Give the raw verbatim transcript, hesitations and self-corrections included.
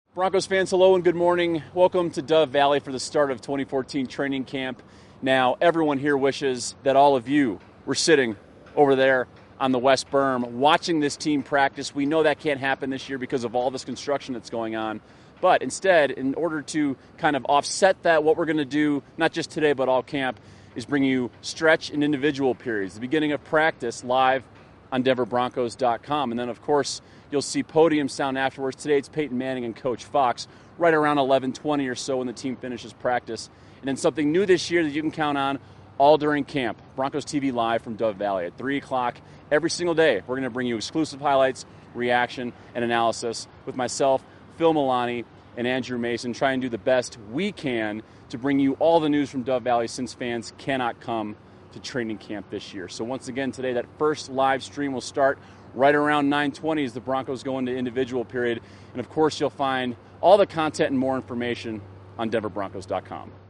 Broncos fans, hello and good morning. Welcome to Dove Valley for the start of twenty fourteen training camp. Now, everyone here wishes that all of you were sitting over there on the West Berm watching this team practice. We know that can't happen this year because of all this construction that's going on. But instead, in order to kind of offset that, what we're going to do, not just today but all camp, is bring you stretch and individual periods, the beginning of practice live on Denver Broncos dot com. And then, of course, you'll see podium sound afterwards. Today it's Peyton Manning and Coach Fox right around eleven twenty or so when the team finishes practice. And then something new this year that you can count on all during camp, Broncos T V Live from Dove Valley at three o'clock every single day. We're going to bring you exclusive highlights, reaction, and analysis with myself, Phil Milani, and Andrew Mason, try and do the best we can to bring you all the news from Dove Valley since fans cannot come to training camp this year. So once again, today that first live stream will start right around nine twenty as the Broncos go into individual period. And of course, you'll find all the content and more information on Denver Broncos dot com.